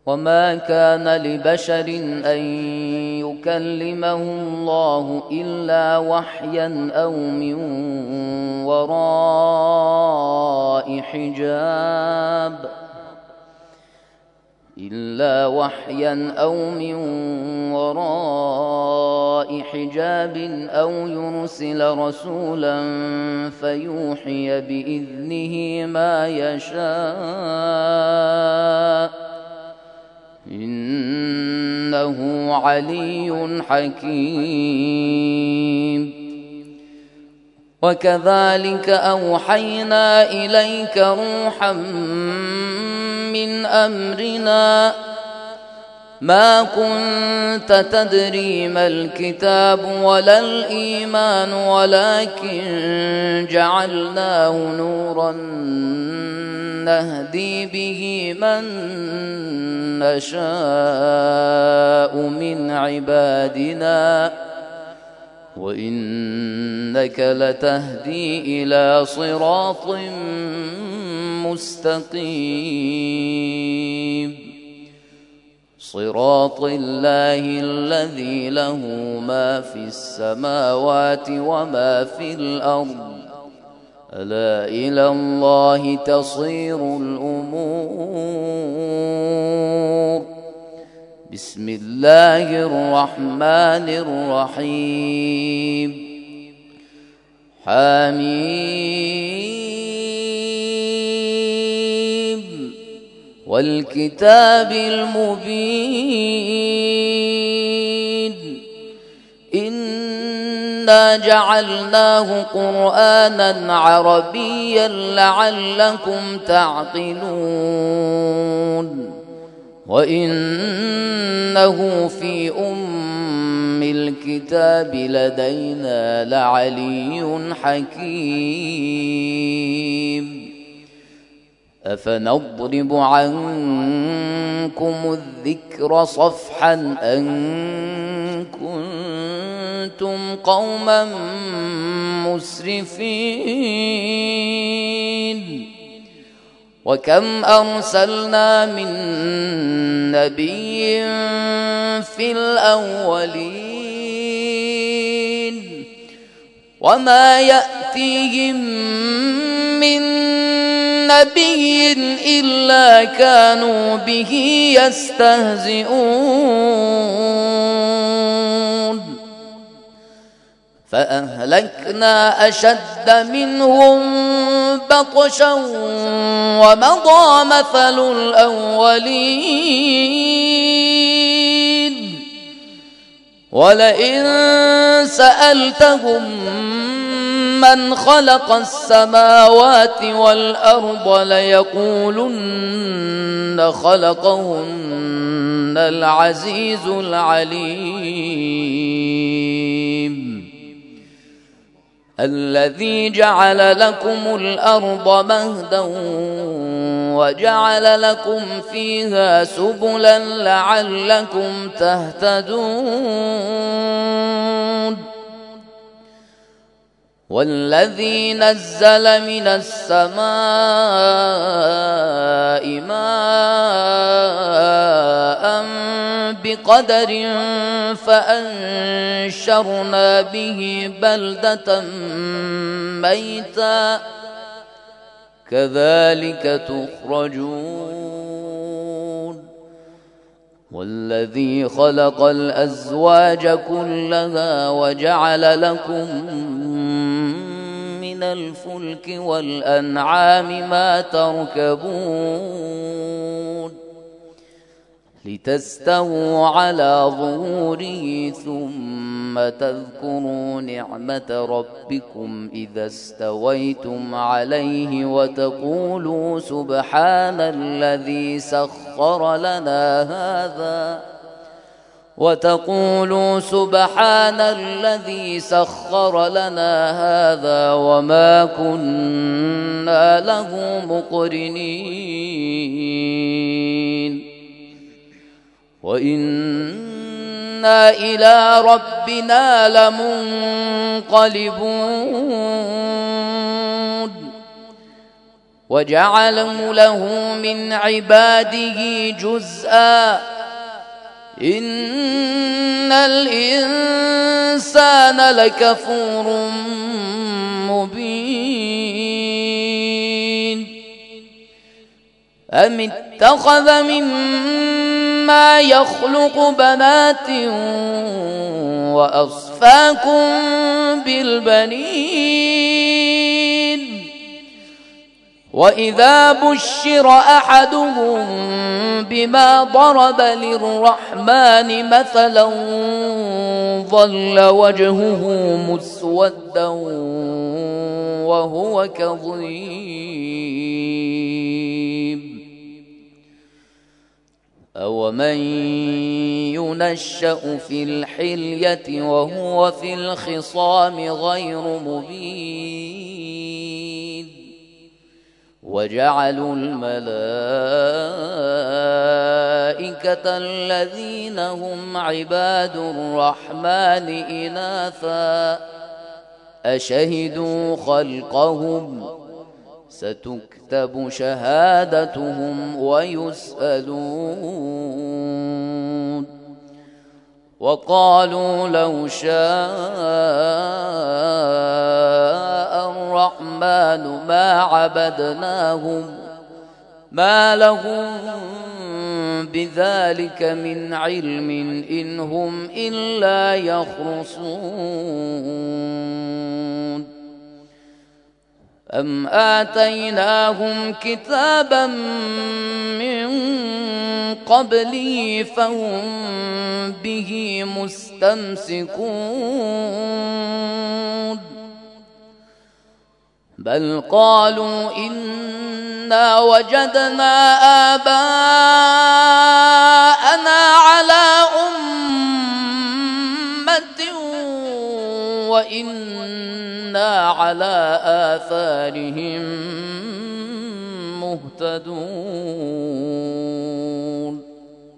وما كان لبشر أن يكلمه الله إلا وحيا أو من وراء حجاب أو يرسل رسولا فيوحي بإذنه ما يشاء إنه علي حكيم. وكذلك أوحينا إليك روحا من أمرنا ما كنت تدري ما الكتاب ولا الإيمان ولكن جعلناه نورا نهدي به من نشاء من عبادنا وإنك لتهدي إلى صراط مستقيم صراط الله الذي له ما في السماوات وما في الأرض ألا إلى الله تصير الأمور. بسم الله الرحمن الرحيم. حميم والكتاب المبين إنا جعلناه قرآنا عربيا لعلكم تعقلون وإنه في أم الكتاب لدينا لعلي حكيم. أفنضرب عنكم الذكر صفحا أن كنتم قوما مسرفين وكم أرسلنا من نبي في الأولين وما يأتيهم من نبي إلا كانوا به يستهزئون فأهلكنا أشد منهم بطشا ومضى مثل الأولين ولئن سألتهم من خلق السماوات والأرض ليقولن خلقهن العزيز العليم الذي جعل لكم الأرض مهدا وجعل لكم فيها سبلا لعلكم تهتدون والذي نزل من السماء ماء بقدر فأنشرنا به بلدة ميتا كذلك تخرجون والذي خلق الأزواج كلها وجعل لكم من الفلك والأنعام ما تركبون لتستووا على ظهوره ثم تذكروا نعمة ربكم إذا استويتم عليه وتقولوا سبحان الذي سخر لنا هذا وما كنا له مقرنين وإنا إلى ربنا لمنقلبون وجعلوا له من عباده جزءا إن الإنسان لكفور مبين أم اتخذ مما يخلق بنات وأصفاكم بالبنين وإذا بشر أحدهم بما ضرب للرحمن مثلا ظل وجهه مسودا وهو كظيم أومن ينشأ في الحلية وهو في الخصام غير مبين وجعلوا الملائكة الذين هم عباد الرحمن إناثا أشهدوا خلقهم ستكتب شهادتهم ويسألون وقالوا لو شاء الرحمن ما عبدناهم ما لهم بذلك من علم إن هم إلا يخرصون أم آتيناهم كتابا من قبله فهم به مستمسكون بل قالوا إنا وجدنا آباءنا على أمة وإنا على آثارهم مهتدون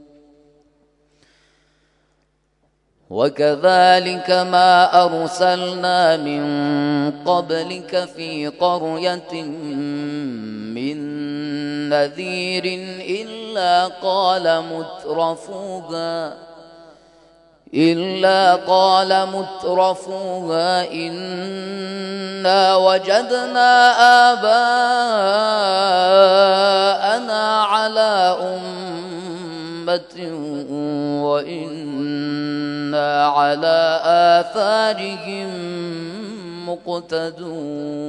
وكذلك ما أرسلنا من قبلك في قرية من نذير إلا قال مترفوها إنا وجدنا آباءنا على أمة وإنا على آثارهم مقتدون